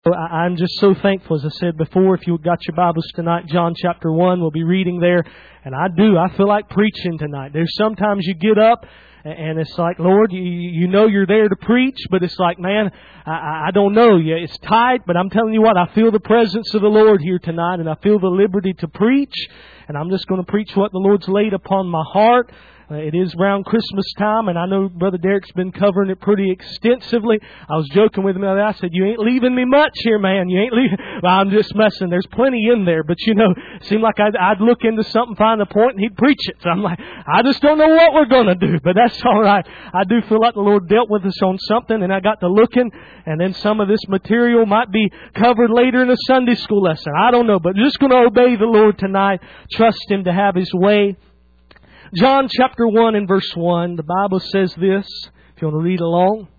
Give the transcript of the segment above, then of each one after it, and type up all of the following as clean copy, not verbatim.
I'm just so thankful, as I said before. If you've got your Bibles tonight, John chapter 1, we'll be reading there. And I feel like preaching tonight. There's sometimes you get up and it's like, Lord, you know you're there to preach, but it's like, man, I don't know. Yeah, it's tight, but I'm telling you what, I feel the presence of the Lord here tonight, and I feel the liberty to preach. And I'm just going to preach what the Lord's laid upon my heart. It is around Christmas time, and I know Brother Derek's been covering it pretty extensively. I was joking with him the other day. I said, you ain't leaving me much here, man. You ain't leaving. Well, I'm just messing. There's plenty in there, but you know, it seemed like I'd look into something, find a point, and he'd preach it. So I'm like, I just don't know what we're going to do, but that's all right. I do feel like the Lord dealt with us on something, and I got to looking, and then some of this material might be covered later in a Sunday school lesson. I don't know, but just going to obey the Lord tonight. Trust Him to have His way. John chapter 1 and verse 1, the Bible says this, if you want to read along.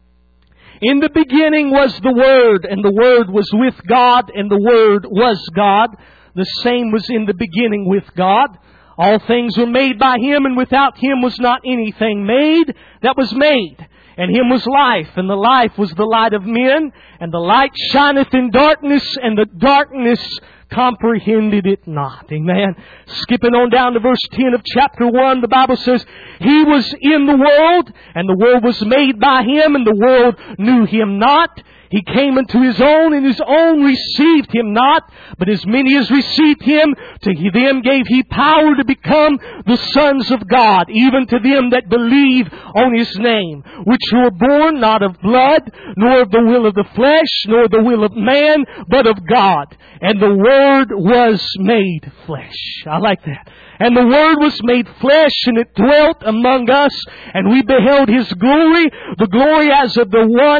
In the beginning was the Word, and the Word was with God, and the Word was God. The same was in the beginning with God. All things were made by Him, and without Him was not anything made that was made. And Him was life, and the life was the light of men, and the light shineth in darkness, and the darkness comprehended it not. Amen. Skipping on down to verse 10 of chapter 1, the Bible says, He was in the world, and the world was made by Him, and the world knew Him not. He came unto His own, and His own received Him not. But as many as received Him, to them gave He power to become the sons of God, even to them that believe on His name, which were born not of blood, nor of the will of the flesh, nor the will of man, but of God. And the Word was made flesh. I like that. And the Word was made flesh, and it dwelt among us, and we beheld His glory, the glory as of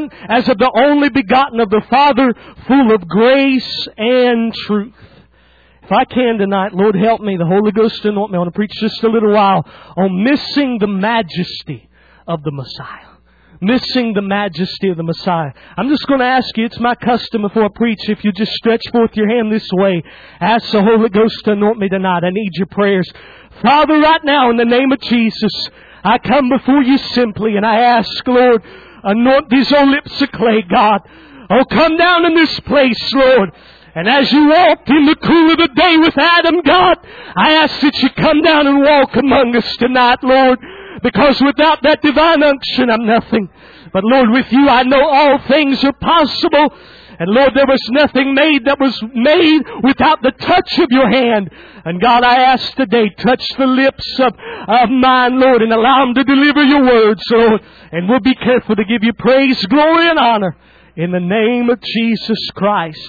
the only begotten of the Father, full of grace and truth. If I can tonight, Lord help me, the Holy Ghost anoint me. I want to preach just a little while on missing the majesty of the Messiah. Missing the majesty of the Messiah. I'm just going to ask you, it's my custom before I preach, if you just stretch forth your hand this way, ask the Holy Ghost to anoint me tonight. I need your prayers. Father, right now in the name of Jesus, I come before You simply and I ask, Lord, anoint these old lips of clay, God. Oh, come down in this place, Lord. And as You walked in the cool of the day with Adam, God, I ask that You come down and walk among us tonight, Lord. Because without that divine unction, I'm nothing. But Lord, with You, I know all things are possible. And Lord, there was nothing made that was made without the touch of Your hand. And God, I ask today, touch the lips of mine, Lord, and allow them to deliver Your words, Lord. And we'll be careful to give You praise, glory, and honor in the name of Jesus Christ.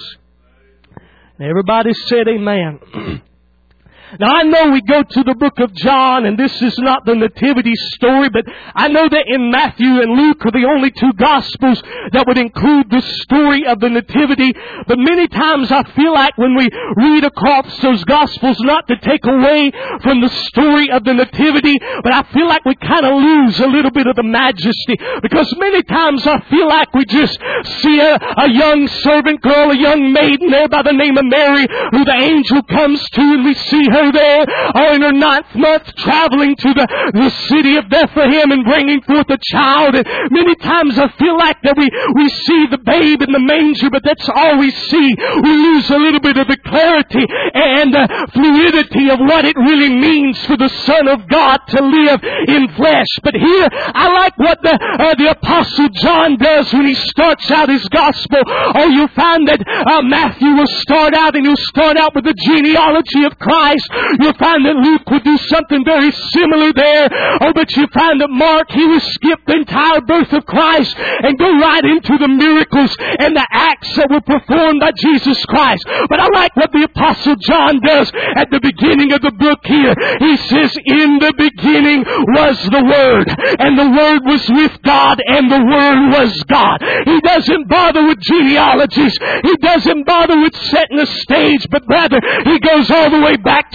And everybody said amen. Now, I know we go to the book of John, and this is not the nativity story, but I know that in Matthew and Luke are the only two Gospels that would include the story of the nativity. But many times I feel like when we read across those Gospels, not to take away from the story of the nativity, but I feel like we kind of lose a little bit of the majesty. Because many times I feel like we just see a young servant girl, a young maiden there by the name of Mary, who the angel comes to, and we see her there, or in her 9th month, traveling to the city of Bethlehem and bringing forth a child. And many times I feel like that we see the babe in the manger, but that's all we see. We lose a little bit of the clarity and the fluidity of what it really means for the Son of God to live in flesh. But here, I like what the Apostle John does when he starts out his Gospel. Oh, you'll find that Matthew will start out, and he'll start out with the genealogy of Christ. You'll find that Luke would do something very similar there. Oh, but you find that Mark, he would skip the entire birth of Christ and go right into the miracles and the acts that were performed by Jesus Christ. But I like what the Apostle John does at the beginning of the book here. He says, in the beginning was the Word, and the Word was with God, and the Word was God. He doesn't bother with genealogies. He doesn't bother with setting a stage, but rather he goes all the way back to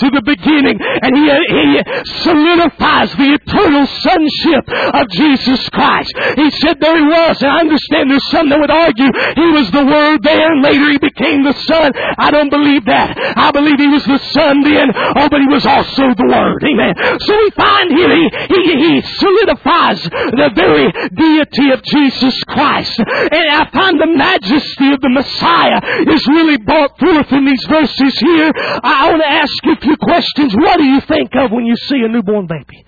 to the beginning, and He solidifies the eternal sonship of Jesus Christ. He said there He was, and I understand there's some that would argue He was the Word there, and later He became the Son. I don't believe that. I believe He was the Son then, but He was also the Word. Amen. So we find here He solidifies the very deity of Jesus Christ. And I find the majesty of the Messiah is really brought forth in these verses here. I want to ask you a few questions. What do you think of when you see a newborn baby?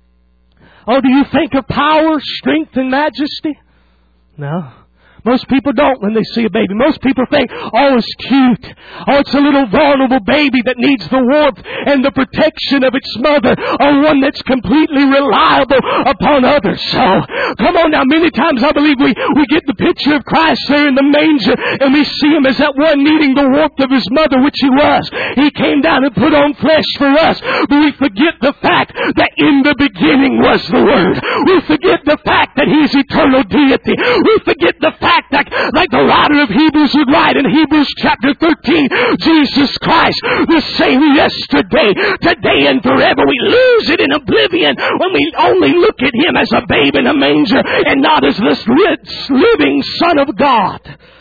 Oh, do you think of power, strength, and majesty? No. Most people don't when they see a baby. Most people think, oh, it's cute. Oh, it's a little vulnerable baby that needs the warmth and the protection of its mother, or one that's completely reliable upon others. So, come on now, many times I believe we get the picture of Christ there in the manger, and we see Him as that one needing the warmth of His mother, which He was. He came down and put on flesh for us, but we forget the fact that in the beginning was the Word. We forget the fact that He's eternal deity. We forget the fact that, like the writer of Hebrews would write in Hebrews chapter 13, Jesus Christ, the same yesterday, today, and forever. We lose it in oblivion when we only look at Him as a babe in a manger and not as this living Son of God.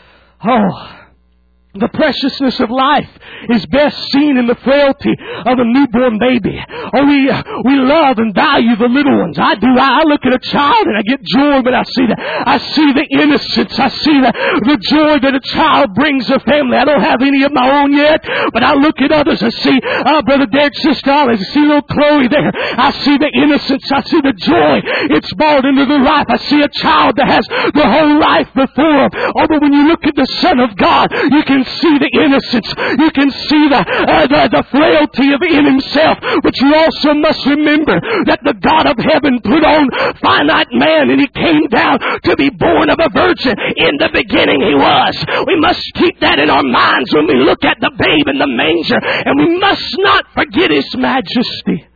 Oh, the preciousness of life is best seen in the frailty of a newborn baby. Oh, we love and value the little ones. I do. I look at a child and I get joy when I see that. I see the innocence. I see the joy that a child brings a family. I don't have any of my own yet, but I look at others. I see Brother Derek, Sister Alice. I see little Chloe there. I see the innocence. I see the joy it's brought into their life. I see a child that has the whole life before them. Oh, but when you look at the Son of God, you can see the innocence. You can see the frailty of in Himself. But you also must remember that the God of heaven put on finite man, and He came down to be born of a virgin. In the beginning He was. We must keep that in our minds when we look at the babe in the manger. And we must not forget His majesty.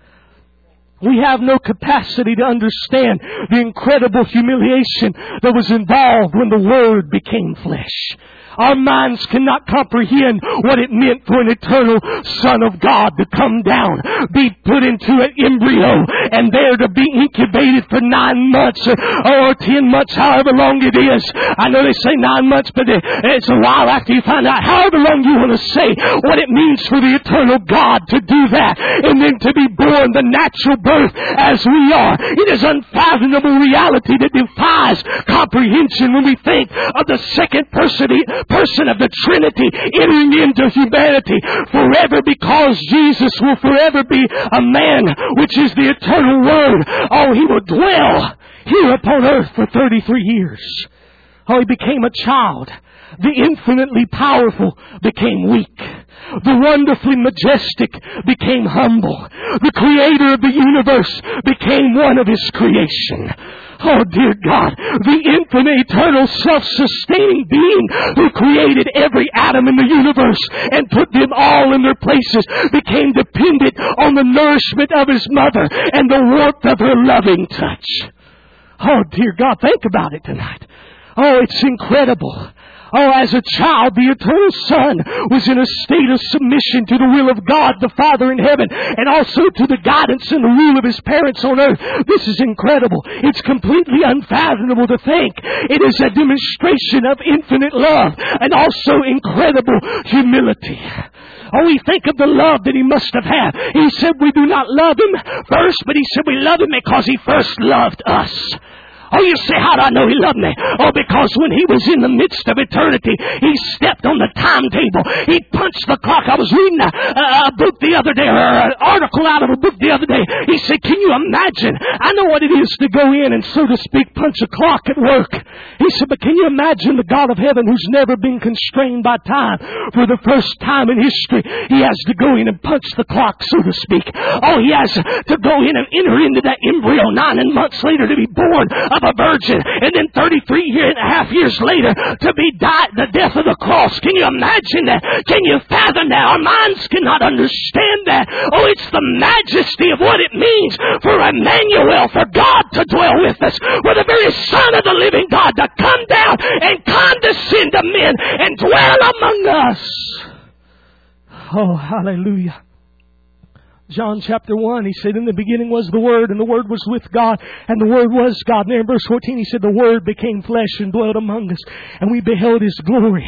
We have no capacity to understand the incredible humiliation that was involved when the Word became flesh. Our minds cannot comprehend what it meant for an eternal Son of God to come down, be put into an embryo, and there to be incubated for 9 months or 10 months, however long it is. I know they say 9 months, but it's a while after you find out. However long you want to say what it means for the eternal God to do that, and then to be born the natural birth as we are. It is unfathomable reality that defies comprehension when we think of the second person of the Trinity entering into humanity forever, because Jesus will forever be a man, which is the eternal Word. Oh, He will dwell here upon earth for 33 years. Oh, He became a child. The infinitely powerful became weak. The wonderfully majestic became humble. The Creator of the universe became one of His creation. Oh, dear God, the infinite, eternal, self-sustaining being who created every atom in the universe and put them all in their places became dependent on the nourishment of His mother and the warmth of her loving touch. Oh, dear God, think about it tonight. Oh, it's incredible. Oh, as a child, the eternal Son was in a state of submission to the will of God, the Father in heaven, and also to the guidance and the rule of His parents on earth. This is incredible. It's completely unfathomable to think. It is a demonstration of infinite love and also incredible humility. Oh, we think of the love that He must have had. He said we do not love Him first, but He said we love Him because He first loved us. Oh, you say, how do I know He loved me? Oh, because when He was in the midst of eternity, He stepped on the timetable. He punched the clock. I was reading a book the other day, or an article out of a book the other day. He said, can you imagine? I know what it is to go in and, so to speak, punch a clock at work. He said, but can you imagine the God of heaven who's never been constrained by time? For the first time in history, He has to go in and punch the clock, so to speak. Oh, He has to go in and enter into that embryo 9 months later to be born of a virgin, and then 33.5 years later to be died the death of the cross. Can you imagine that? Can you fathom that? Our minds cannot understand that. Oh, it's the majesty of what it means for Emmanuel, for God to dwell with us, for the very Son of the living God to come down and condescend to men and dwell among us. Oh, hallelujah. John chapter 1, He said, in the beginning was the Word, and the Word was with God, and the Word was God. And there in verse 14, He said, the Word became flesh and dwelt among us, and we beheld His glory.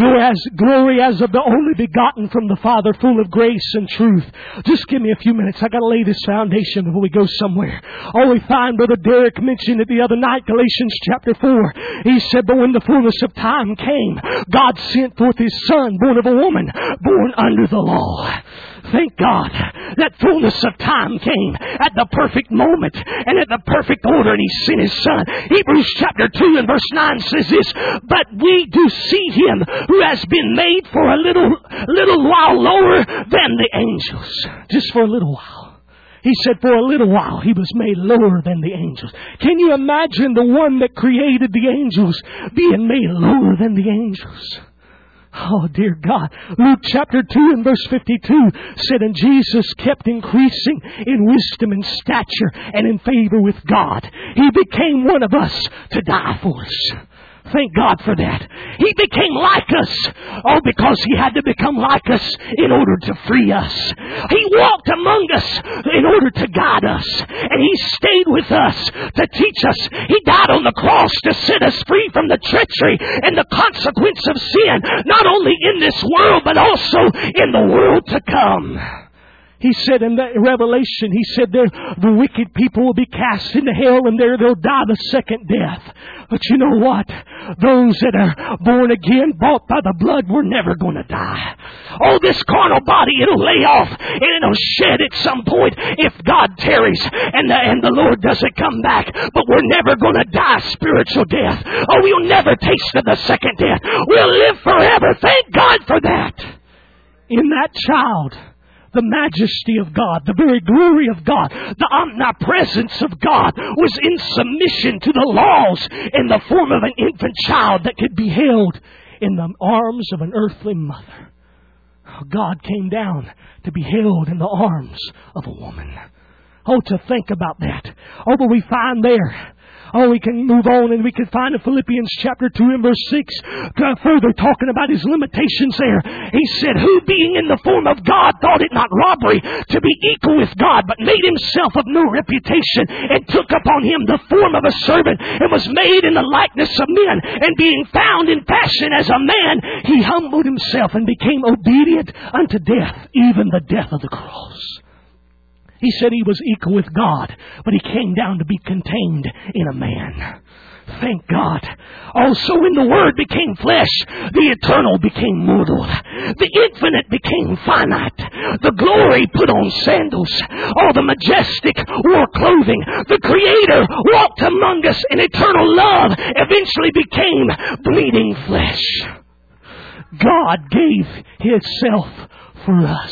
Glory as of the only begotten from the Father, full of grace and truth. Just give me a few minutes. I got to lay this foundation before we go somewhere. Oh, we find Brother Derek mentioned it the other night, Galatians chapter 4. He said, but when the fullness of time came, God sent forth His Son, born of a woman, born under the law. Thank God that fullness of time came at the perfect moment and at the perfect order, and He sent His Son. Hebrews chapter 2 and verse 9 says this, but we do see Him who has been made for a little while lower than the angels. Just for a little while. He said for a little while He was made lower than the angels. Can you imagine the one that created the angels being made lower than the angels? Oh, dear God. Luke chapter 2 and verse 52 said, and Jesus kept increasing in wisdom and stature and in favor with God. He became one of us to die for us. Thank God for that. He became like us. Oh, because He had to become like us in order to free us. He walked among us in order to guide us. And He stayed with us to teach us. He died on the cross to set us free from the treachery and the consequence of sin. Not only in this world, but also in the world to come. He said in the Revelation, He said the wicked people will be cast into hell, and there they'll die the second death. But you know what? Those that are born again, bought by the blood, we're never going to die. Oh, this carnal body, it'll lay off and it'll shed at some point if God tarries and the Lord doesn't come back. But we're never going to die spiritual death. Oh, we'll never taste of the second death. We'll live forever. Thank God for that. In that child, the majesty of God, the very glory of God, the omnipresence of God was in submission to the laws in the form of an infant child that could be held in the arms of an earthly mother. God came down to be held in the arms of a woman. Oh, to think about that. Oh, but we find there. Oh, we can move on and we can find in Philippians chapter 2 and verse 6, further talking about His limitations there. He said, who being in the form of God thought it not robbery to be equal with God, but made Himself of no reputation, and took upon Him the form of a servant, and was made in the likeness of men, and being found in fashion as a man, He humbled Himself and became obedient unto death, even the death of the cross. He said He was equal with God, but He came down to be contained in a man. Thank God. Also, when the Word became flesh, the eternal became mortal. The infinite became finite. The glory put on sandals. Oh, the majestic wore clothing. The Creator walked among us, and eternal love eventually became bleeding flesh. God gave Himself for us.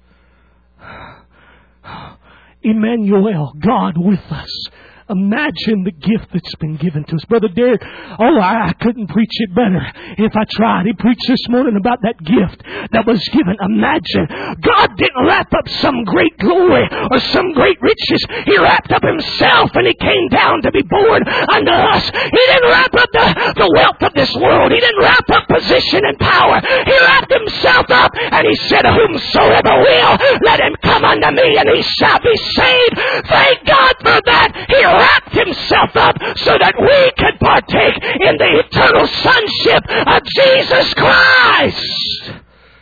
Emmanuel, God with us. Imagine the gift that's been given to us. Brother Derek, I couldn't preach it better if I tried. He preached this morning about that gift that was given. Imagine, God didn't wrap up some great glory or some great riches. He wrapped up Himself, and He came down to be born unto us. He didn't wrap up the wealth of this world. He didn't wrap up position and power. He wrapped Himself up, and He said, whomsoever will, let him come unto me, and he shall be saved. Thank God for that. He wrapped Himself up so that we could partake in the eternal sonship of Jesus Christ.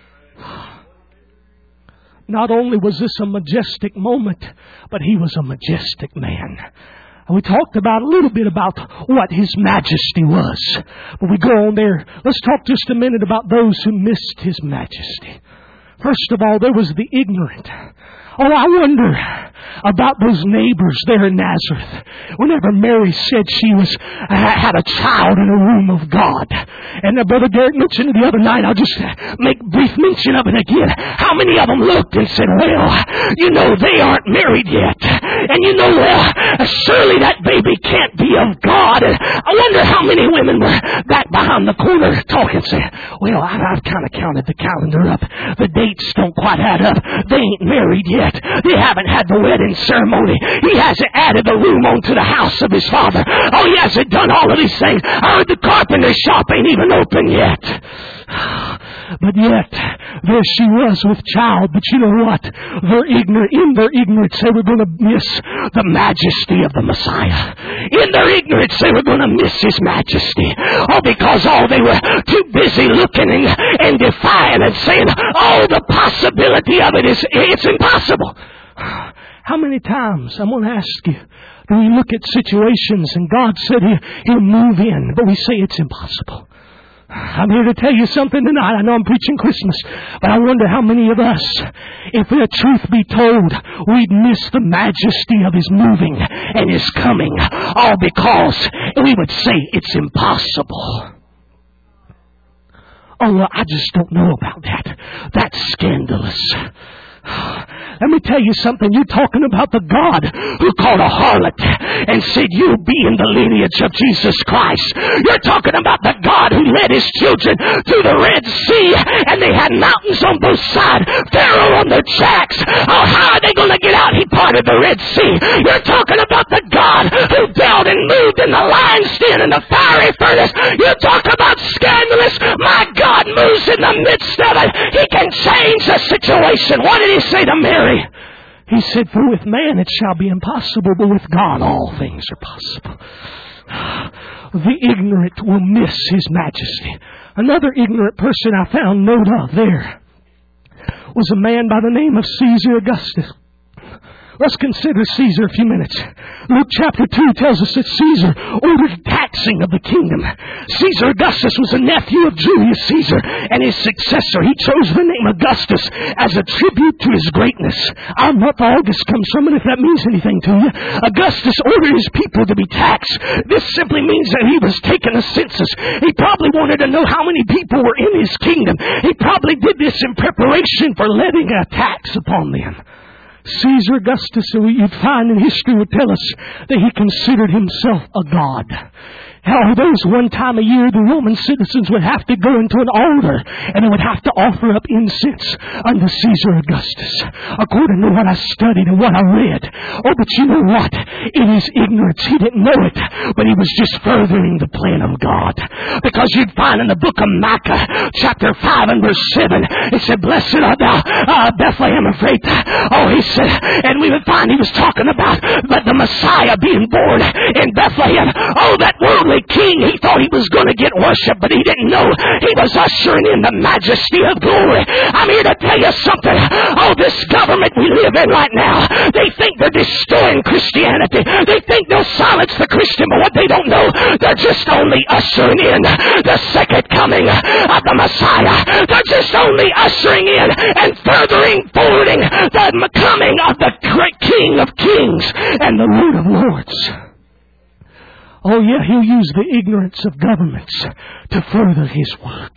Not only was this a majestic moment, but He was a majestic man. And we talked about a little bit about what His majesty was. But we go on there. Let's talk just a minute about those who missed His majesty. First of all, there was the ignorant. Oh, I wonder about those neighbors there in Nazareth. Whenever Mary said she had a child in a room of God. And Brother Derek mentioned it the other night. I'll just make brief mention of it again. How many of them looked and said, well, they aren't married yet. And surely that baby can't be of God. And I wonder how many women were back behind the corner talking, saying, well, I've kind of counted the calendar up. The dates don't quite add up. They ain't married yet. They haven't had the wedding ceremony. He hasn't added the room onto the house of his father. Oh, he hasn't done all of these things. I heard the carpenter shop ain't even open yet. But yet, there she was with child. But you know what? In their ignorance, they were going to miss the majesty of the Messiah. In their ignorance, they were going to miss His majesty. Oh, because they were too busy looking and defying and saying, oh, the possibility of it's impossible. How many times, I'm going to ask you, do we look at situations and God said He'll move in, but we say it's impossible? I'm here to tell you something tonight. I know I'm preaching Christmas, but I wonder how many of us, if the truth be told, we'd miss the majesty of His moving and His coming, all because we would say it's impossible. Oh, well, I just don't know about that. That's scandalous. Let me tell you something. You're talking about the God who called a harlot and said, you'll be in the lineage of Jesus Christ. You're talking about the God who led His children through the Red Sea and they had mountains on both sides, Pharaoh on their jacks. Oh, how are they going to get out? He parted the Red Sea. You're talking about the God who dealt and moved in the lion's den and the fiery furnace. You're talking about scandalous. My God moves in the midst of it. He can change the situation. What did He say to Mary? He said, for with man it shall be impossible, but with God all things are possible. The ignorant will miss His majesty. Another ignorant person I found note of there was a man by the name of Caesar Augustus. Let's consider Caesar a few minutes. Luke chapter 2 tells us that Caesar ordered taxing of the kingdom. Caesar Augustus was a nephew of Julius Caesar and his successor. He chose the name Augustus as a tribute to his greatness. Our month August comes from it, if that means anything to you. Augustus ordered his people to be taxed. This simply means that he was taking a census. He probably wanted to know how many people were in his kingdom. He probably did this in preparation for levying a tax upon them. Caesar Augustus, you'd find in history, would tell us that he considered himself a god. How there was one time a year the Roman citizens would have to go into an altar and they would have to offer up incense unto Caesar Augustus, according to what I studied and what I read. Oh, but you know what? In his ignorance, he didn't know it, but he was just furthering the plan of God. Because you'd find in the book of Micah, chapter 5 and verse 7, it said, blessed art thou, Bethlehem Ephrathah. Oh, he said, and we would find he was talking about the Messiah being born in Bethlehem. Oh, that worldly king, he thought he was going to get worship, but he didn't know he was ushering in the majesty of glory. I'm here to tell you something. Oh, this government we live in right now, they think they're destroying Christianity. They think they'll silence the Christian, but what they don't know, they're just only ushering in the second coming of the Messiah. They're just only ushering in and forwarding the coming of the great King of Kings and the Lord of Lords. Oh, yeah, He'll use the ignorance of governments to further His work.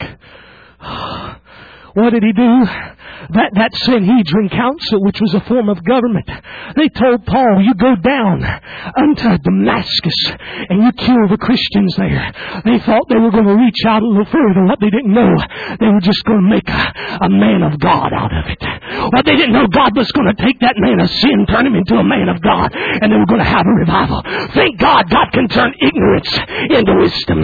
What did He do? That Sanhedrin council, which was a form of government, they told Paul, you go down unto Damascus and you kill the Christians there. They thought they were going to reach out a little further. What they didn't know, they were just going to make a man of God out of it. What they didn't know, God was going to take that man of sin, turn him into a man of God, and they were going to have a revival. Thank God, God can turn ignorance into wisdom.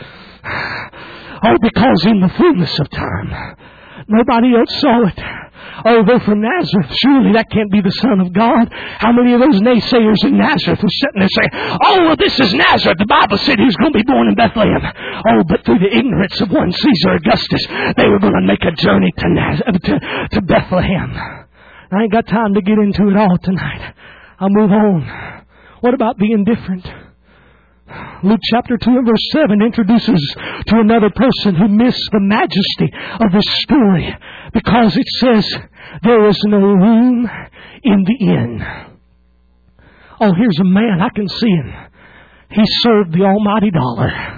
Oh, because in the fullness of time, nobody else saw it. Oh, they're from Nazareth. Surely that can't be the Son of God. How many of those naysayers in Nazareth were sitting there saying, oh, well, this is Nazareth. The Bible said he was going to be born in Bethlehem. Oh, but through the ignorance of one Caesar Augustus, they were going to make a journey to Bethlehem. I ain't got time to get into it all tonight. I'll move on. What about being different? Luke chapter 2 and verse 7 introduces to another person who missed the majesty of this story, because it says there was no room in the inn. Oh, here's a man, I can see him. He served the almighty dollar.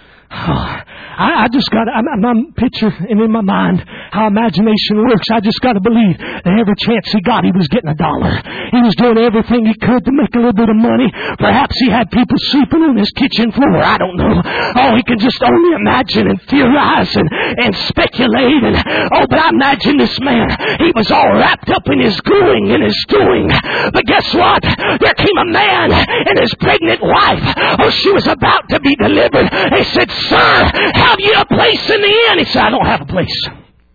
I just got to, I'm picturing in my mind how imagination works. I just got to believe that every chance he got, he was getting $1. He was doing everything he could to make a little bit of money. Perhaps he had people sleeping on his kitchen floor. I don't know. Oh, he can just only imagine and theorize and speculate. But I imagine this man, he was all wrapped up in his going and his doing. But guess what? There came a man and his pregnant wife. Oh, she was about to be delivered. They said, sir, have you a place in the inn? He said, I don't have a place.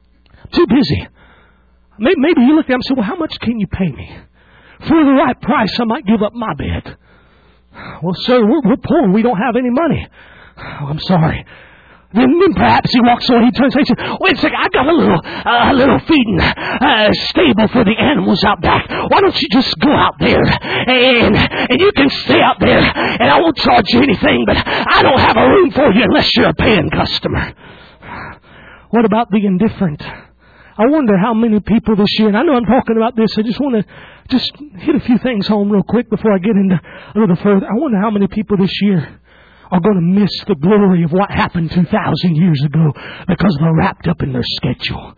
Too busy. Maybe you look at him and say, well, how much can you pay me? For the right price, I might give up my bed. Well, sir, we're poor. We don't have any money. Oh, I'm sorry. Then perhaps he walks away, he turns and says, wait a second, I've got a little feeding stable for the animals out back. Why don't you just go out there and you can stay out there and I won't charge you anything, but I don't have a room for you unless you're a paying customer. What about the indifferent? I wonder how many people this year, and I know I'm talking about this, I just want to just hit a few things home real quick before I get into a little further. I wonder how many people this year are going to miss the glory of what happened 2,000 years ago because they're wrapped up in their schedule.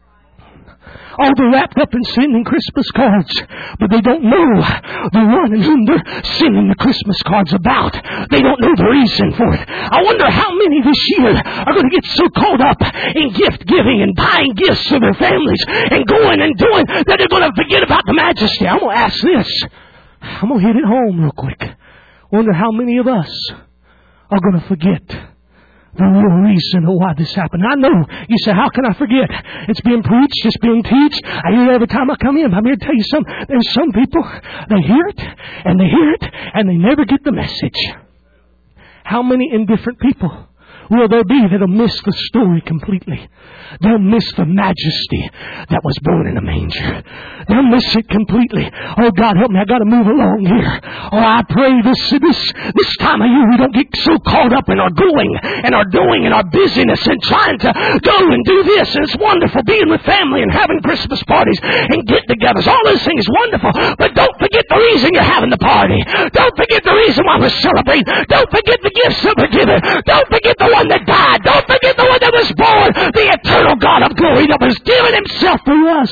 Oh, they're wrapped up in sending Christmas cards, but they don't know the one in whom they're sending the Christmas cards about. They don't know the reason for it. I wonder how many this year are going to get so caught up in gift giving and buying gifts for their families and going and doing that they're going to forget about the majesty. I'm going to ask this. I'm going to hit it home real quick. I wonder how many of us are going to forget the real reason of why this happened. I know. You say, how can I forget? It's being preached. It's being taught. I hear it every time I come in. I'm here to tell you something. There's some people, they hear it, and they hear it, and they never get the message. How many indifferent people will there be that'll miss the story completely? They'll miss the majesty that was born in a manger. They'll miss it completely. Oh, God, help me. I got to move along here. Oh, I pray this time of year we don't get so caught up in our going and our doing and our busyness and trying to go and do this. And it's wonderful being with family and having Christmas parties and get-togethers. All those things wonderful. But don't forget the reason you're having the party. Don't forget the reason why we're celebrating. Don't forget the gifts that we're giving. Don't forget the one that died. Don't forget the one that was born. The eternal God of glory that was given Himself for us.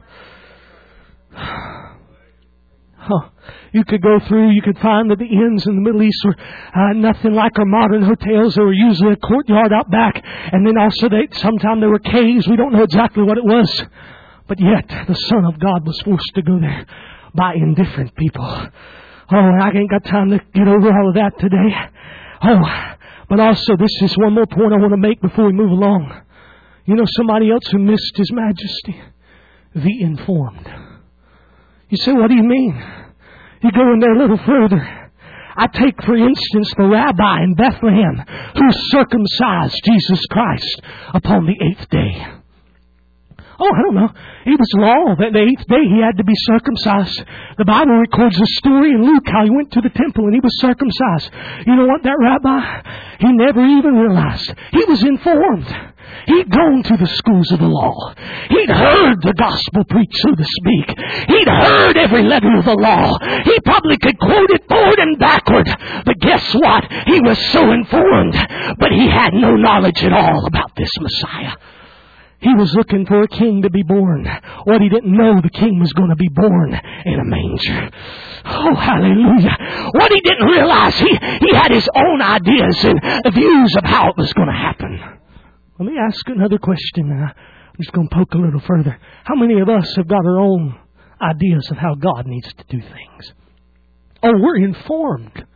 You could go through, you could find that the inns in the Middle East were nothing like our modern hotels. There were usually a courtyard out back, and then also sometimes there were caves. We don't know exactly what it was. But yet, the Son of God was forced to go there by indifferent people. Oh, I ain't got time to get over all of that today. Oh, but also this is one more point I want to make before we move along. You know somebody else who missed His majesty? The informed. You say, what do you mean? You go in there a little further. I take, for instance, the rabbi in Bethlehem who circumcised Jesus Christ upon the 8th day. Oh, I don't know. It was law that the 8th day he had to be circumcised. The Bible records a story in Luke how he went to the temple and he was circumcised. You know what, that rabbi, he never even realized. He was informed. He'd gone to the schools of the law. He'd heard the gospel preached, so to speak. He'd heard every letter of the law. He probably could quote it forward and backward. But guess what? He was so informed, but he had no knowledge at all about this Messiah. He was looking for a king to be born. What he didn't know, the king was going to be born in a manger. Oh, hallelujah. What he didn't realize, he had his own ideas and views of how it was going to happen. Let me ask another question. I'm just going to poke a little further. How many of us have got our own ideas of how God needs to do things? Oh, we're informed.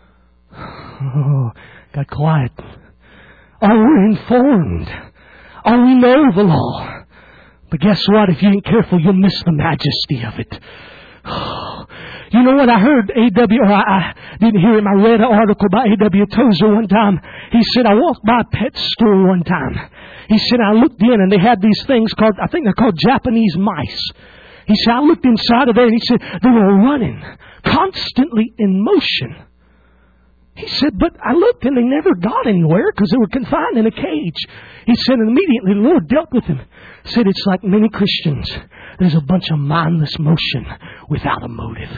Oh, got quiet. Oh, we're informed. Oh, we know the law. But guess what? If you ain't careful, you'll miss the majesty of it. Oh, you know what I heard I didn't hear him. I read an article by A.W. Tozer one time. He said, I walked by a pet store one time. He said, I looked in and they had these things called, I think they're called Japanese mice. He said, I looked inside of there and he said, they were running, constantly in motion. He said, but I looked and they never got anywhere because they were confined in a cage. He said, and immediately the Lord dealt with him. He said, it's like many Christians. There's a bunch of mindless motion without a motive.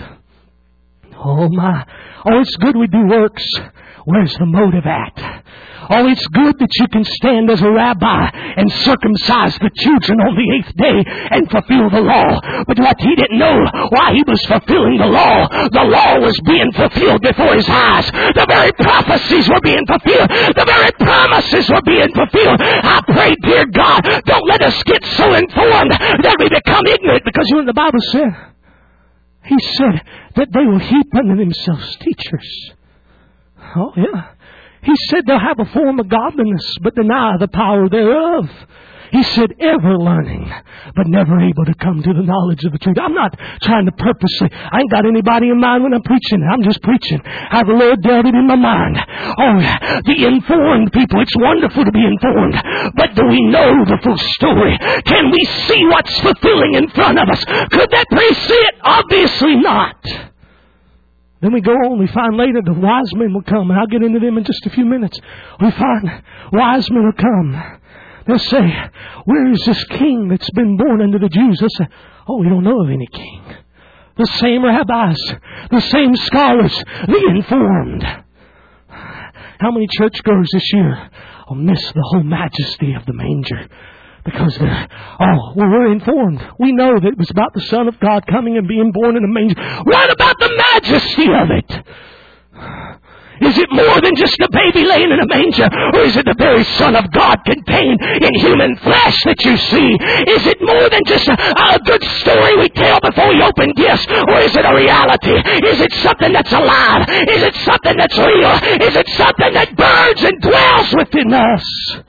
Oh my. Oh, it's good we do works. Where's the motive at? Oh, it's good that you can stand as a rabbi and circumcise the children on the 8th day and fulfill the law. But what he didn't know, why he was fulfilling the law was being fulfilled before his eyes. The very prophecies were being fulfilled. The very promises were being fulfilled. I pray, dear God, don't let us get so informed that we become ignorant. Because you know what the Bible said? He said that they will heap unto themselves teachers. Oh, yeah. He said they'll have a form of godliness, but deny the power thereof. He said, ever learning, but never able to come to the knowledge of the truth. I'm not trying to purposely. I ain't got anybody in mind when I'm preaching. I'm just preaching how the Lord dealt it in my mind. Oh, the informed people. It's wonderful to be informed. But do we know the full story? Can we see what's fulfilling in front of us? Could that priest see it? Obviously not. Then we go on, we find later the wise men will come, and I'll get into them in just a few minutes. We find wise men will come. They'll say, where is this king that's been born unto the Jews? They'll say, oh, we don't know of any king. The same rabbis, the same scholars, the informed. How many churchgoers this year will miss the whole majesty of the manger? Because we're informed. We know that it was about the Son of God coming and being born in a manger. What about the majesty of it? Is it more than just a baby laying in a manger? Or is it the very Son of God contained in human flesh that you see? Is it more than just a good story we tell before we open gifts? Or is it a reality? Is it something that's alive? Is it something that's real? Is it something that burns and dwells within us?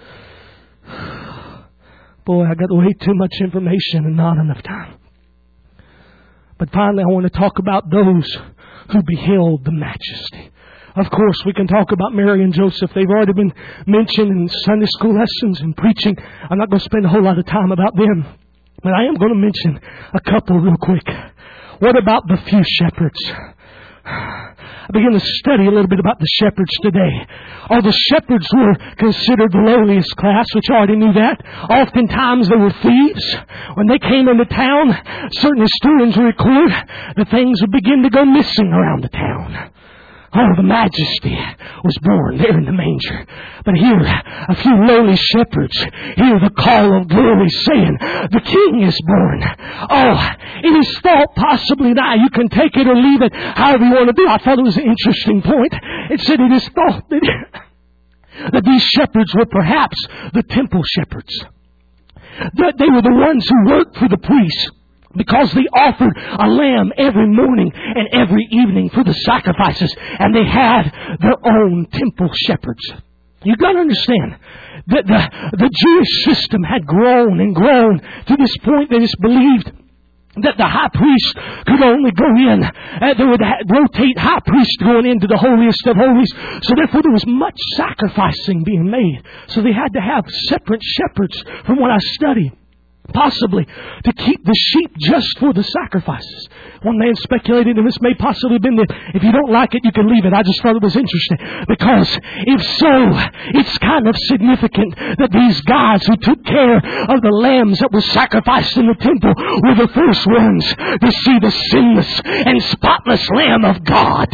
Boy, I got way too much information and not enough time. But finally, I want to talk about those who beheld the majesty. Of course, we can talk about Mary and Joseph. They've already been mentioned in Sunday school lessons and preaching. I'm not going to spend a whole lot of time about them. But I am going to mention a couple real quick. What about the few shepherds? I began to study a little bit about the shepherds today. The shepherds were considered the lowliest class, which I already knew that. Oftentimes they were thieves. When they came into town, certain historians record that things would begin to go missing around the town. The majesty was born there in the manger. But here, a few lowly shepherds hear the call of glory saying, the King is born. It is thought possibly now, you can take it or leave it however you want to do. I thought it was an interesting point. It said it is thought that these shepherds were perhaps the temple shepherds. That they were the ones who worked for the priests. Because they offered a lamb every morning and every evening for the sacrifices. And they had their own temple shepherds. You've got to understand that the Jewish system had grown and grown to this point that it's believed that the high priest could only go in. They would rotate high priests going into the holiest of holies. So therefore there was much sacrificing being made. So they had to have separate shepherds from what I studied. Possibly to keep the sheep just for the sacrifices. One man speculated, and this may possibly have been that if you don't like it, you can leave it. I just thought it was interesting. Because if so, it's kind of significant that these guys who took care of the lambs that were sacrificed in the temple were the first ones to see the sinless and spotless Lamb of God.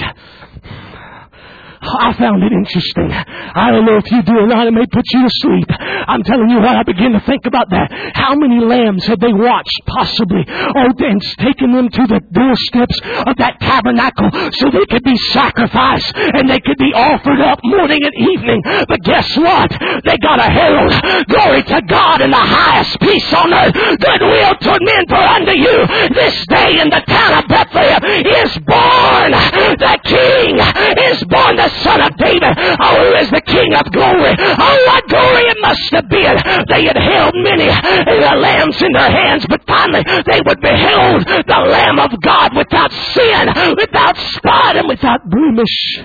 I found it interesting. I don't know if you do or not. It may put you to sleep. I'm telling you what, I began to think about that. How many lambs had they watched possibly? And taken them to the doorsteps of that tabernacle so they could be sacrificed and they could be offered up morning and evening. But guess what? They got a herald. Glory to God in the highest, peace on earth, goodwill toward men, for unto you this day in the town of Bethlehem is born the King, is born the Son of David, who is the King of glory. What glory it must have been. They had held many lambs in their hands, but finally they would behold the Lamb of God without sin, without spot, and without blemish.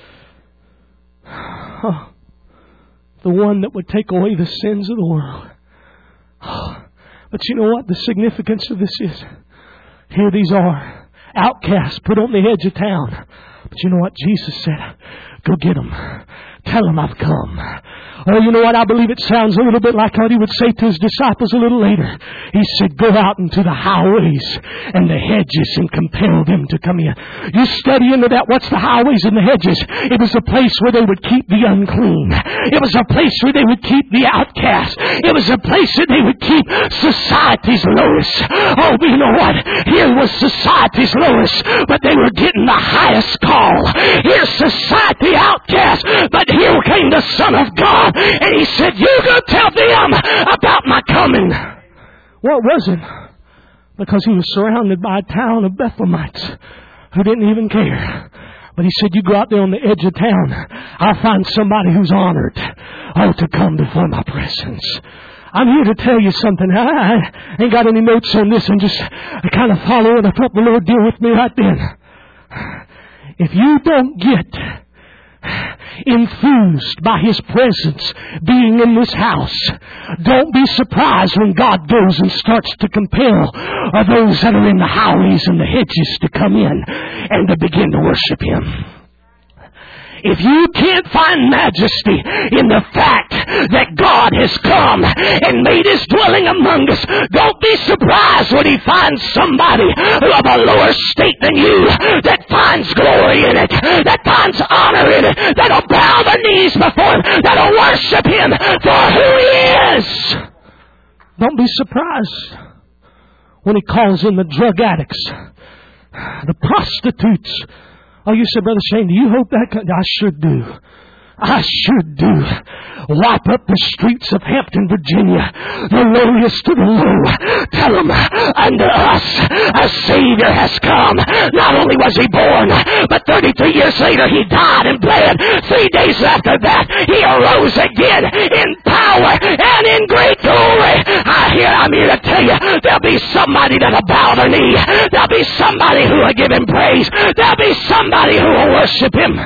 The one that would take away the sins of the world. But you know what the significance of this is? Here these are, outcasts, put on the edge of town. But you know what Jesus said? Go get them. Tell them I've come. You know what? I believe it sounds a little bit like what he would say to his disciples a little later. He said, go out into the highways and the hedges and compel them to come in. You study into that. What's the highways and the hedges? It was a place where they would keep the unclean. It was a place where they would keep the outcast. It was a place that they would keep society's lowest. You know what? Here was society's lowest, but they were getting the highest call. Here's society outcast, but here came the Son of God. And he said, you go tell them about my coming. What was it? Because he was surrounded by a town of Bethlehemites who didn't even care. But he said, you go out there on the edge of town. I'll find somebody who's honored. To come before my presence. I'm here to tell you something. I ain't got any notes on this and just kind of follow and I felt the Lord deal with me right then. If you don't get enthused by His presence being in this house, don't be surprised when God goes and starts to compel those that are in the highways and the hedges to come in and to begin to worship Him. If you can't find majesty in the fact that God has come and made His dwelling among us, don't be surprised when He finds somebody of a lower state than you that finds glory in it, that finds honor in it, that'll bow their knees before Him, that'll worship Him for who He is. Don't be surprised when He calls in the drug addicts, the prostitutes. Oh, you said, Brother Shane, do you hope that comes? I sure do. I sure do. Wipe up the streets of Hampton, Virginia, the lowliest to the low. Tell them, unto us a Savior has come. Not only was He born, but 33 years later He died and bled. 3 days after that, He arose again in power and in great glory. I'm here to tell you, there'll be somebody that'll bow their knee. There'll be somebody who will give Him praise. There'll be somebody who will worship Him.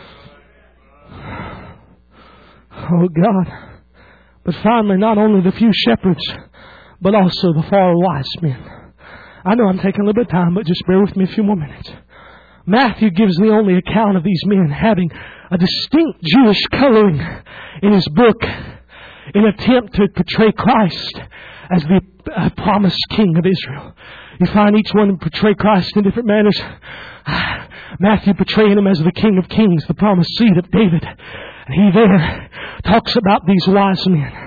Oh God. But finally, not only the few shepherds, but also the far wise men. I know I'm taking a little bit of time, but just bear with me a few more minutes. Matthew gives the only account of these men having a distinct Jewish coloring in his book in an attempt to portray Christ as the promised King of Israel. You find each one portray Christ in different manners. Matthew portraying Him as the King of Kings, the promised seed of David. And he there talks about these wise men.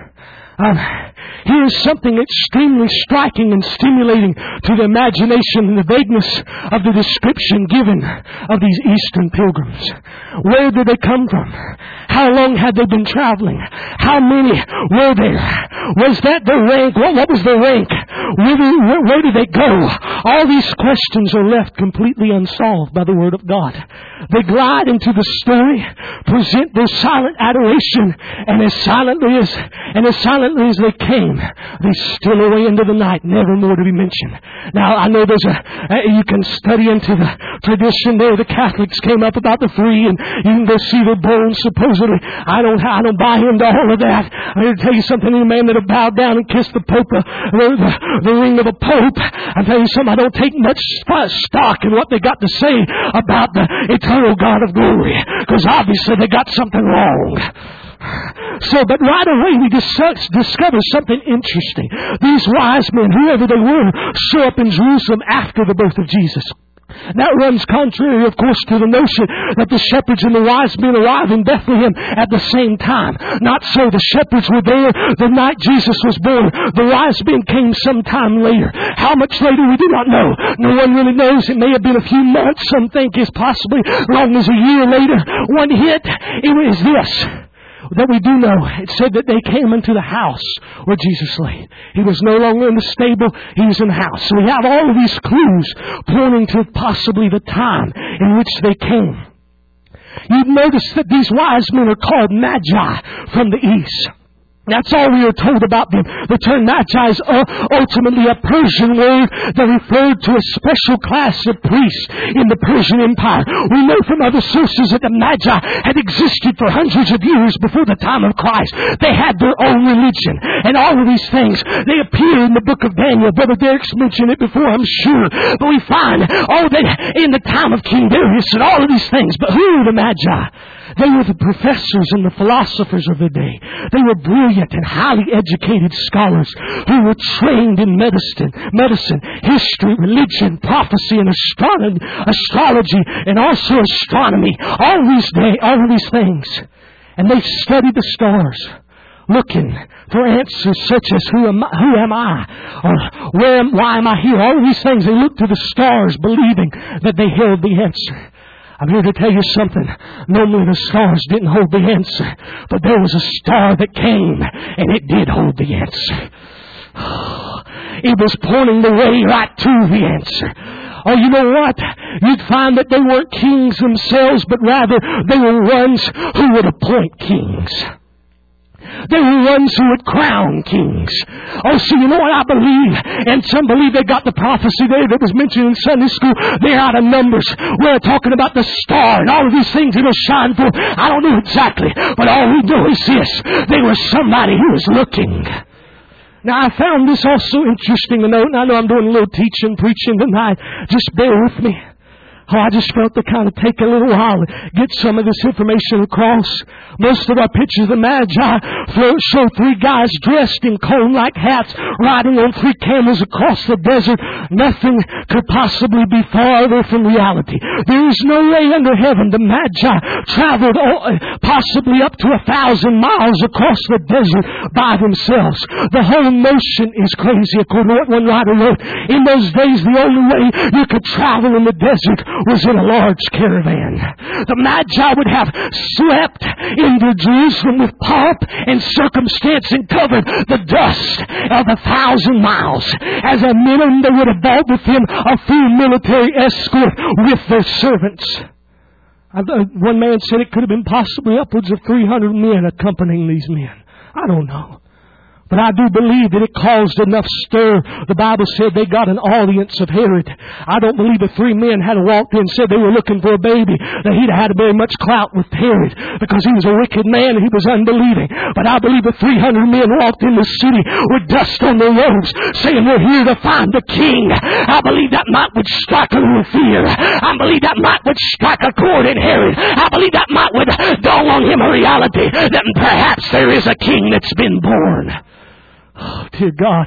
Here's something extremely striking and stimulating to the imagination and the vagueness of the description given of these Eastern pilgrims. Where did they come from? How long had they been traveling? How many were there? Was that their rank? What was their rank? Where did they go? All these questions are left completely unsolved by the Word of God. They glide into the story, present their silent adoration, and as silently as they came, they steal away into the night, never more to be mentioned. Now, I know you can study into the tradition there. The Catholics came up about the three, and you can go see their bones, supposedly. I don't buy into all of that. I'm here to tell you something. Any man that have bowed down and kissed the Pope, the ring of a Pope, I tell you something, I don't take much stock in what they got to say about the eternal God of glory, because obviously they got something wrong. But right away we discover something interesting. These wise men, whoever they were, show up in Jerusalem after the birth of Jesus. That runs contrary, of course, to the notion that the shepherds and the wise men arrived in Bethlehem at the same time. Not so. The shepherds were there the night Jesus was born. The wise men came sometime later. How much later, we do not know. No one really knows. It may have been a few months. Some think it's possibly as long as a year later. One hit, it was this. That we do know, it said that they came into the house where Jesus lay. He was no longer in the stable, He was in the house. So we have all of these clues pointing to possibly the time in which they came. You've noticed that these wise men are called Magi from the east. That's all we are told about them. The term Magi is ultimately a Persian word that referred to a special class of priests in the Persian Empire. We know from other sources that the Magi had existed for hundreds of years before the time of Christ. They had their own religion. And all of these things, they appear in the book of Daniel. Brother Derek's mentioned it before, I'm sure. But we find, that in the time of King Darius and all of these things. But who were the Magi? They were the professors and the philosophers of their day. They were brilliant and highly educated scholars who were trained in medicine, history, religion, prophecy, and astrology, and also astronomy. All of these things. And they studied the stars, looking for answers such as who am I? Or why am I here? All of these things, they looked to the stars believing that they held the answer. I'm here to tell you something. Normally the stars didn't hold the answer, but there was a star that came, and it did hold the answer. It was pointing the way right to the answer. Oh, you know what? You'd find that they weren't kings themselves, but rather they were ones who would appoint kings. They were ones who would crown kings. Oh, so you know what I believe? And some believe they got the prophecy there that was mentioned in Sunday school. They're out of Numbers. We're talking about the star and all of these things it'll shine for. I don't know exactly, but all we know is this. They were somebody who was looking. Now, I found this also interesting to note, and I know I'm doing a little teaching, preaching tonight. Just bear with me. Oh, I just felt to kind of take a little while to get some of this information across. Most of our pictures of the Magi show three guys dressed in cone-like hats riding on three camels across the desert. Nothing could possibly be farther from reality. There is no way under heaven the Magi traveled possibly up to 1,000 miles across the desert by themselves. The whole notion is crazy, according to what one writer wrote. In those days, the only way you could travel in the desert was in a large caravan. The Magi would have slept into Jerusalem with pomp and circumstance and covered the dust of 1,000 miles. As a minimum, they would have brought with them a full military escort with their servants. One man said it could have been possibly upwards of 300 men accompanying these men. I don't know. But I do believe that it caused enough stir. The Bible said they got an audience of Herod. I don't believe the three men had walked in and said they were looking for a baby, that he'd had very much clout with Herod because he was a wicked man and he was unbelieving. But I believe the 300 men walked in the city with dust on their robes saying, we're here to find the king. I believe that might would strike a little fear. I believe that might would strike a chord in Herod. I believe that might would dawn on him a reality that perhaps there is a king that's been born. Oh, dear God.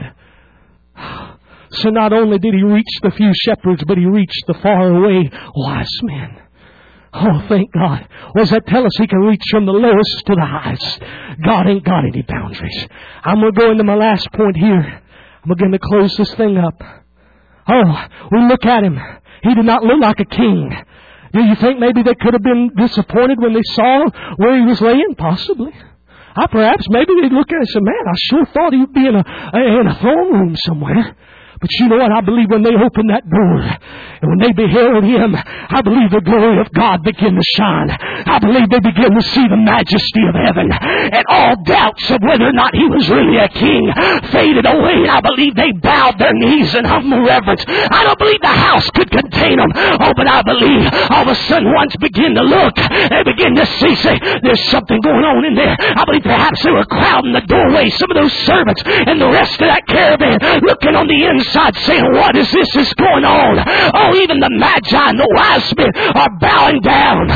So not only did he reach the few shepherds, but he reached the faraway wise men. Oh, thank God. What does that tell us? He can reach from the lowest to the highest. God ain't got any boundaries. I'm going to go into my last point here. I'm going to close this thing up. Oh, we look at him. He did not look like a king. Do you think maybe they could have been disappointed when they saw where he was laying? Possibly. Perhaps maybe they'd look at it and say, man, I sure thought he'd be in a throne room somewhere. But you know what? I believe when they opened that door and when they beheld him, I believe the glory of God began to shine. I believe they began to see the majesty of heaven. And all doubts of whether or not he was really a king faded away. And I believe they bowed their knees in humble reverence. I don't believe the house could contain them. Oh, but I believe all of a sudden once begin to look, they begin to see, say, there's something going on in there. I believe perhaps they were crowding the doorway, some of those servants and the rest of that caravan, looking on the inside saying, what is this is going on? Oh, even the Magi and the wise men are bowing down.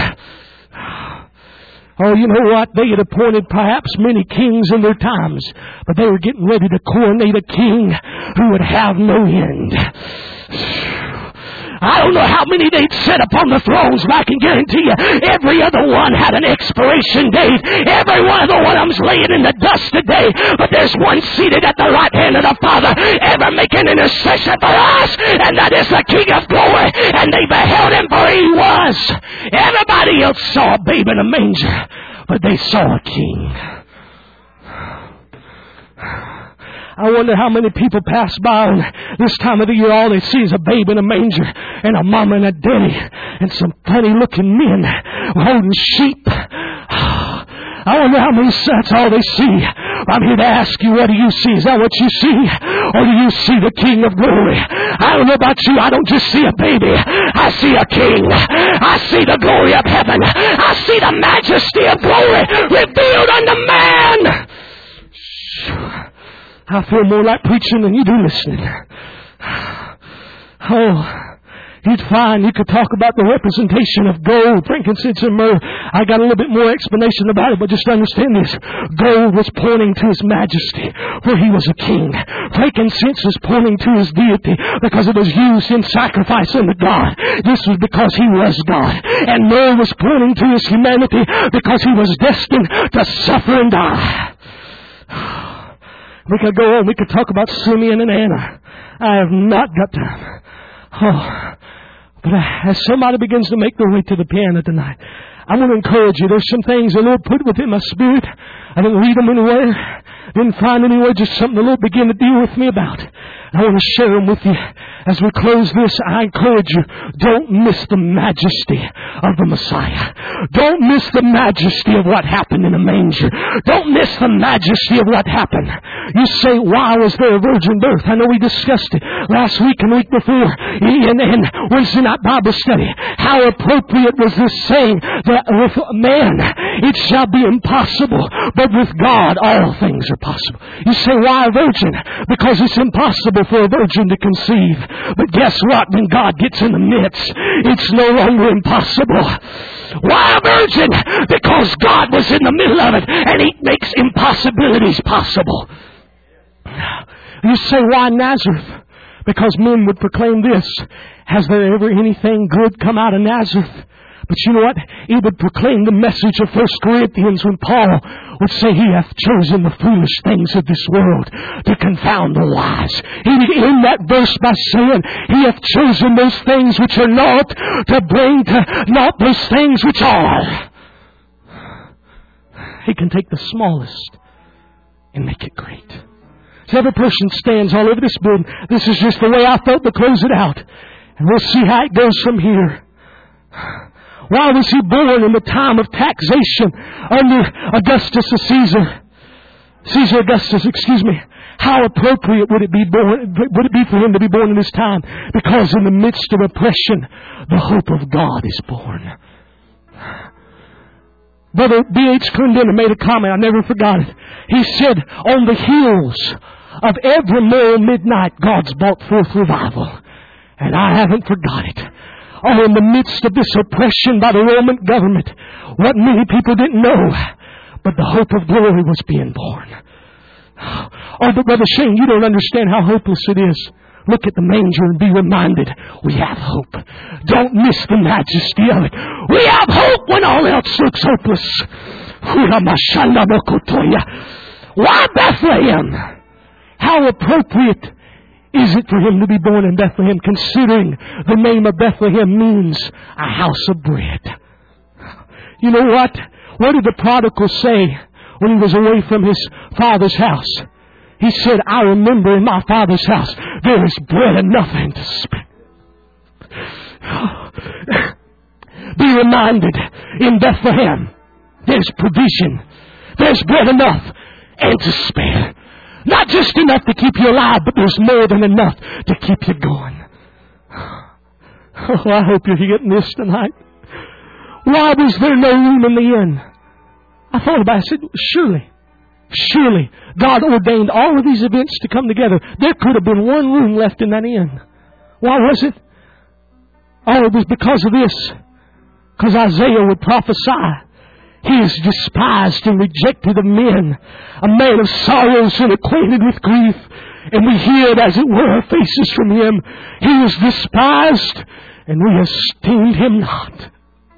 Oh, you know what? They had appointed perhaps many kings in their times, but they were getting ready to coronate a king who would have no end. I don't know how many they'd set upon the thrones, but I can guarantee you every other one had an expiration date. Every one of the one of them's laying in the dust today. But there's one seated at the right hand of the Father, ever making intercession for us, and that is the King of glory. And they beheld him for he was. Everybody else saw a babe in a manger, but they saw a king. I wonder how many people pass by on this time of the year. All they see is a babe in a manger and a mama and a daddy and some funny-looking men holding sheep. I wonder how many that's all they see. I'm here to ask you, what do you see? Is that what you see? Or do you see the King of glory? I don't know about you. I don't just see a baby. I see a king. I see the glory of heaven. I see the majesty of glory revealed unto man. I feel more like preaching than you do listening. Oh, you'd find you could talk about the representation of gold, frankincense, and myrrh. I got a little bit more explanation about it, but just understand this. Gold was pointing to his majesty, for he was a king. Frankincense was pointing to his deity, because it was used in sacrifice unto God. This was because he was God. And myrrh was pointing to his humanity, because he was destined to suffer and die. We could go on. We could talk about Simeon and Anna. I have not got time. Oh, but as somebody begins to make their way to the piano tonight, I want to encourage you. There's some things the Lord put within my spirit. I didn't read them anywhere. Didn't find anywhere. Just something the Lord began to deal with me about. I want to share them with you. As we close this, I encourage you, don't miss the majesty of the Messiah. Don't miss the majesty of what happened in the manger. Don't miss the majesty of what happened. You say, why was there a virgin birth? I know we discussed it last week and week before in Wednesday night Bible study. How appropriate was this saying that with man it shall be impossible, but with God all things are possible. You say, why a virgin? Because it's impossible for a virgin to conceive. But guess what? When God gets in the midst, it's no longer impossible. Why a virgin? Because God was in the middle of it, and He makes impossibilities possible. You say, why Nazareth? Because men would proclaim this. Has there ever anything good come out of Nazareth? But you know what? It would proclaim the message of 1 Corinthians when Paul would say, He hath chosen the foolish things of this world to confound the wise. He would end that verse by saying, He hath chosen those things which are not to bring to naught those things which are. He can take the smallest and make it great. As every person stands all over this building, this is just the way I felt to close it out. And we'll see how it goes from here. Why was He born in the time of taxation under Augustus Caesar? Caesar Augustus, How appropriate would it be for Him to be born in this time? Because in the midst of oppression, the hope of God is born. Brother B.H. Clendon made a comment. I never forgot it. He said, on the heels of every moral midnight, God's brought forth revival. And I haven't forgot it. Oh, in the midst of this oppression by the Roman government, what many people didn't know, but the hope of glory was being born. Oh, but Brother Shane, you don't understand how hopeless it is. Look at the manger and be reminded, we have hope. Don't miss the majesty of it. We have hope when all else looks hopeless. Why Bethlehem? How appropriate is it for Him to be born in Bethlehem, considering the name of Bethlehem means a house of bread? You know what? What did the prodigal say when he was away from his father's house? He said, I remember in my father's house there is bread enough and to spare. Be reminded, in Bethlehem there's provision. There's bread enough and to spare. Not just enough to keep you alive, but there's more than enough to keep you going. Oh, I hope you're getting this tonight. Why was there no room in the inn? I thought about it. I said, surely God ordained all of these events to come together. There could have been one room left in that inn. Why was it? Oh, it was because of this. Because Isaiah would prophesy. He is despised and rejected of men, a man of sorrows and acquainted with grief. And we hear it, as it were, our faces from Him. He was despised, and we esteemed Him not.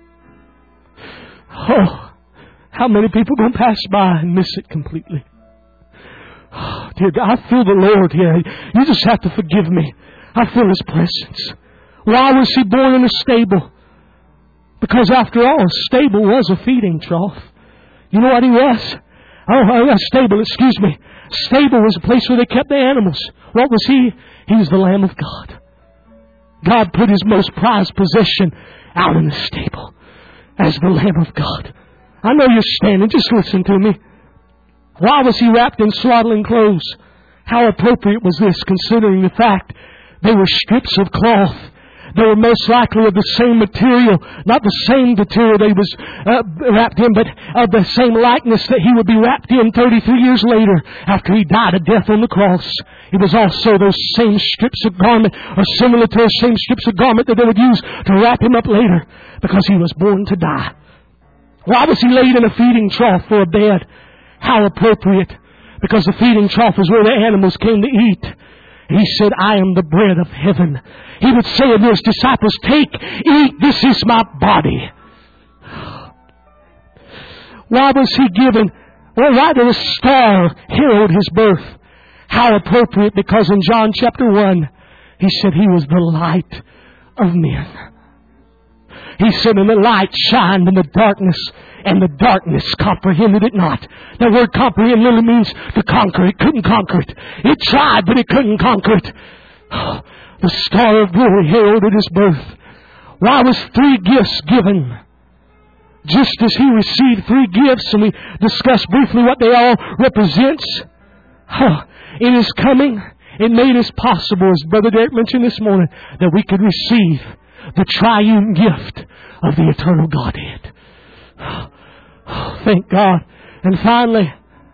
Oh, how many people going to pass by and miss it completely? Oh, dear God, I feel the Lord here. You just have to forgive me. I feel His presence. Why was He born in a stable? Because after all, a stable was a feeding trough. You know what He was? A stable, Stable was a place where they kept the animals. What was He? He was the Lamb of God. God put His most prized possession out in the stable as the Lamb of God. I know you're standing. Just listen to me. Why was He wrapped in swaddling clothes? How appropriate was this, considering the fact they were strips of cloth? They were most likely of the same material, not the same material they was wrapped in, but of the same likeness that He would be wrapped in 33 years later after He died a death on the cross. It was also those same strips of garment, or similar to those same strips of garment that they would use to wrap Him up later, because He was born to die. Why was He laid in a feeding trough for a bed? How appropriate, because the feeding trough is where the animals came to eat. He said, I am the bread of heaven. He would say to His disciples, take, eat, this is my body. Why was He given? Well, why did a star herald His birth? How appropriate, because in John chapter 1, He said He was the light of men. He said, and the light shined in the darkness, and the darkness comprehended it not. That word comprehend literally means to conquer. It couldn't conquer it. It tried, but it couldn't conquer it. The star of glory heralded His birth. Why was 3 gifts given? Just as He received 3 gifts, and we discussed briefly what they all represents. In His coming, it made us possible, as Brother Derek mentioned this morning, that we could receive the triune gift of the eternal Godhead. Thank God. And finally,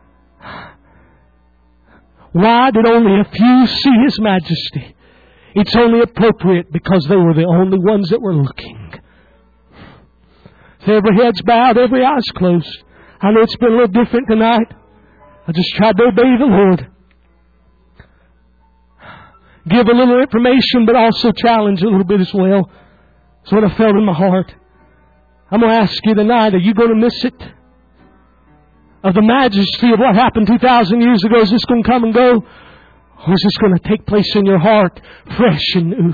why did only a few see His majesty? It's only appropriate because they were the only ones that were looking. So every head's bowed, every eye's closed. I know it's been a little different tonight. I just tried to obey the Lord. Give a little information, but also challenge a little bit as well. That's what I felt in my heart. I'm going to ask you tonight, are you going to miss it? Of the majesty of what happened 2,000 years ago, is this going to come and go? Or is this going to take place in your heart, fresh and new?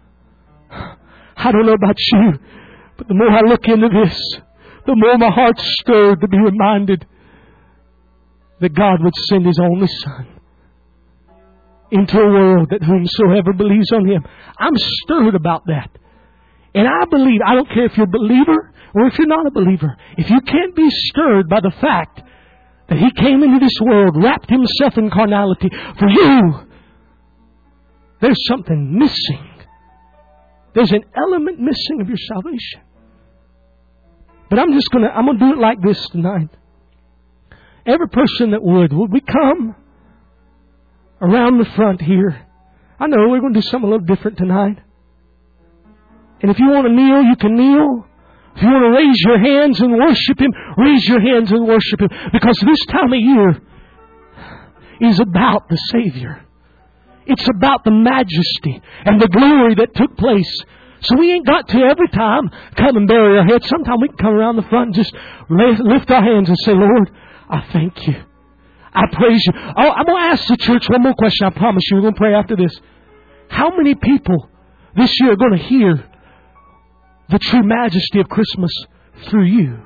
I don't know about you, but the more I look into this, the more my heart's stirred to be reminded that God would send His only Son into a world that whomsoever believes on Him. I'm stirred about that. And I believe, I don't care if you're a believer or if you're not a believer, if you can't be stirred by the fact that He came into this world, wrapped Himself in carnality for you, there's something missing. There's an element missing of your salvation. But I'm going to do it like this tonight. Every person that would we come around the front here? I know we're going to do something a little different tonight. And if you want to kneel, you can kneel. If you want to raise your hands and worship Him, raise your hands and worship Him. Because this time of year is about the Savior. It's about the majesty and the glory that took place. So we ain't got to every time come and bury our heads. Sometimes we can come around the front and just lift our hands and say, Lord, I thank You. I praise You. Oh, I'm going to ask the church one more question. I promise you, we're going to pray after this. How many people this year are going to hear the true majesty of Christmas through you?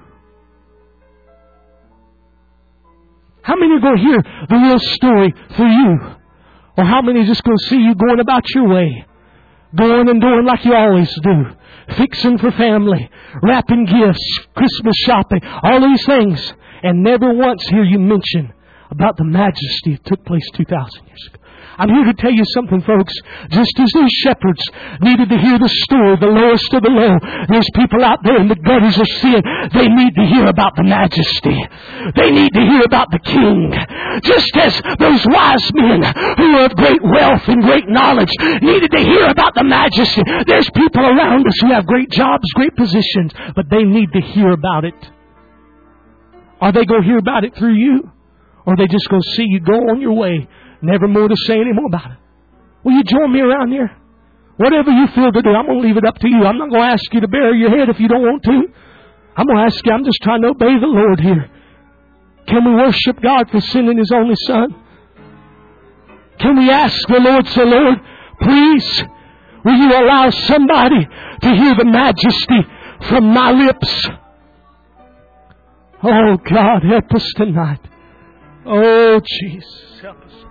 How many are going to hear the real story through you? Or how many are just going to see you going about your way? Going and doing like you always do. Fixing for family. Wrapping gifts. Christmas shopping. All these things. And never once hear you mention about the majesty that took place 2,000 years ago. I'm here to tell you something, folks. Just as these shepherds needed to hear the story, the lowest of the low, there's people out there in the gutters of sin. They need to hear about the majesty. They need to hear about the King. Just as those wise men who are of great wealth and great knowledge needed to hear about the majesty. There's people around us who have great jobs, great positions, but they need to hear about it. Are they going to hear about it through you? Or are they just going to see you go on your way, never more to say any more about it? Will you join me around here? Whatever you feel to do, I'm going to leave it up to you. I'm not going to ask you to bury your head if you don't want to. I'm going to ask you, I'm just trying to obey the Lord here. Can we worship God for sending His only Son? Can we ask the Lord, say, Lord, please, will You allow somebody to hear the majesty from my lips? Oh, God, help us tonight. Oh, Jesus, help us.